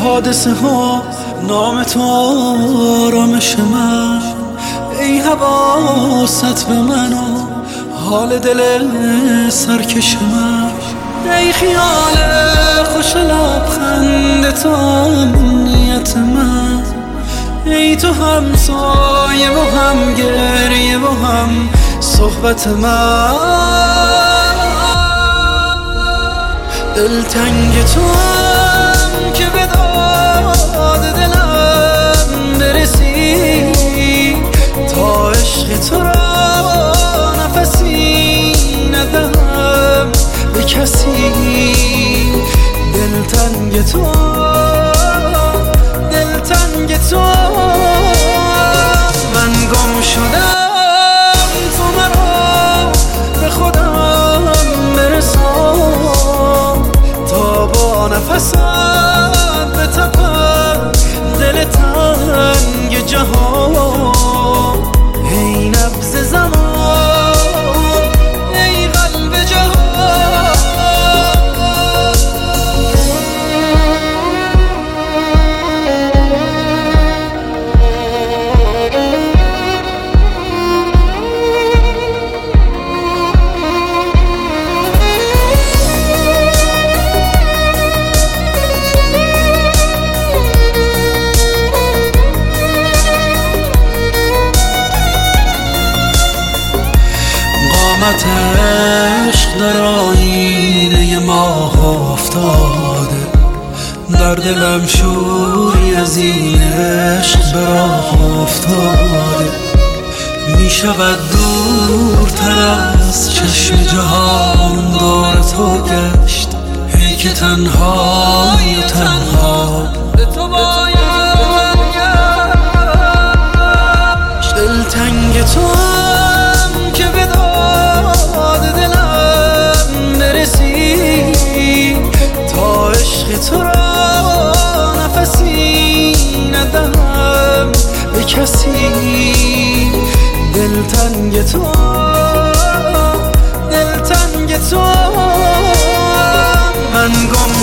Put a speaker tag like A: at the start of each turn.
A: حادثه ها نام تو آرامش من، ای حواست به من و حال دل سرکش من، ای خیال خوش لبخند تو امنیت من، ای تو هم سایه و هم گریه و هم صحبت من، دلتنگ تو هم که به داد دلم برسی، تا عشق تو را نفسی ندم به کسی، دلتنگ تو من گم شدم، تو مرا به خودم برسان، تا با نفست بتپم دل تنگ جهان، ای نبض زمان ای قلب جهان. قامت عشق در آینه ماه افتاده، در دلم شوری از این عشق به راه افتاده، می شود دورتر از چشم جهان دور تو گشت، ای که تنهایی و تنها به تو باید گشت، دلتنگ تو که به داد دلم برسی، تا عشق تو را نفسی ندم به کسی، دلتنگ تو من گم